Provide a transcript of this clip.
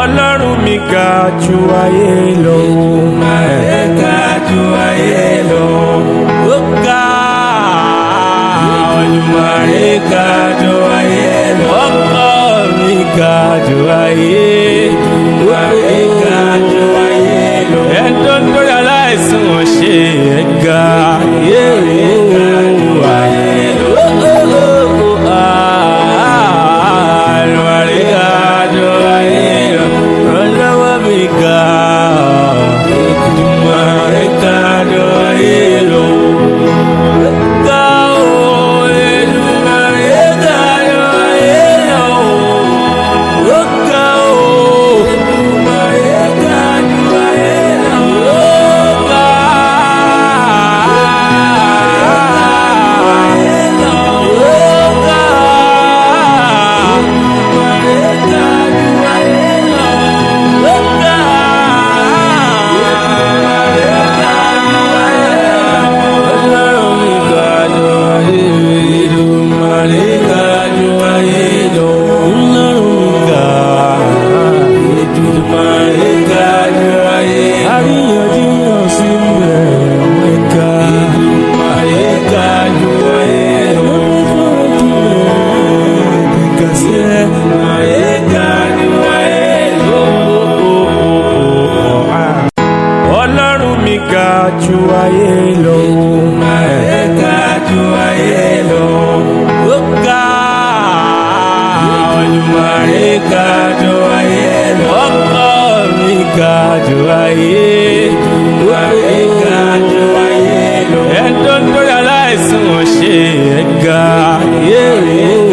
Ọlọ́run mi ga jù ayé lọ. Èdùmàrè ga jù ayé lọ. Ó ga. Èdùmàrè ga jù ayé lọ. Ọkọ mi ga jù ayé. Èdùmàrè ga jù ayé lọ. Ẹ̀dọ́ lórí aláìsàn ṣe é ga. Èdùmàrè ga jù ayé lọ. Èdùmàrè ga jù ayé lọ. Ọlọ́wọ́ mi ga. Èdùmàrè ga jù ayé lọ. Ọlọ́run mi ga jù ayé lọ. Èdùmàrè ga jù ayé lọ. Ó ga. Èdùmàrè ga jù ayé lọ. Ọkọ mi ga jù ayé. Èdùmàrè ga jù ayé lọ. Ẹ̀dọ́ lórí aláìsàn ṣe é ga.